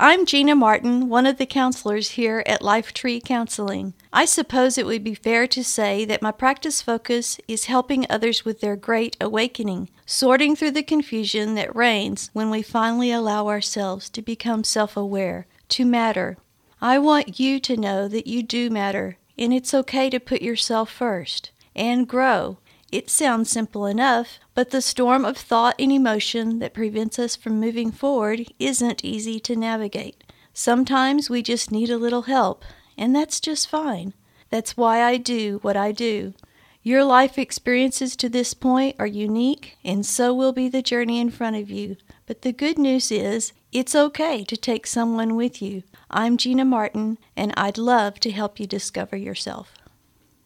I'm Gina Martin, one of the counselors here at LifeTree Counseling. I suppose it would be fair to say that my practice focus is helping others with their great awakening, sorting through the confusion that reigns when we finally allow ourselves to become self-aware, to matter. I want you to know that you do matter, and it's okay to put yourself first and grow. It sounds simple enough, but the storm of thought and emotion that prevents us from moving forward isn't easy to navigate. Sometimes we just need a little help, and that's just fine. That's why I do what I do. Your life experiences to this point are unique, and so will be the journey in front of you. But the good news is, it's okay to take someone with you. I'm Gina Martin, and I'd love to help you discover yourself.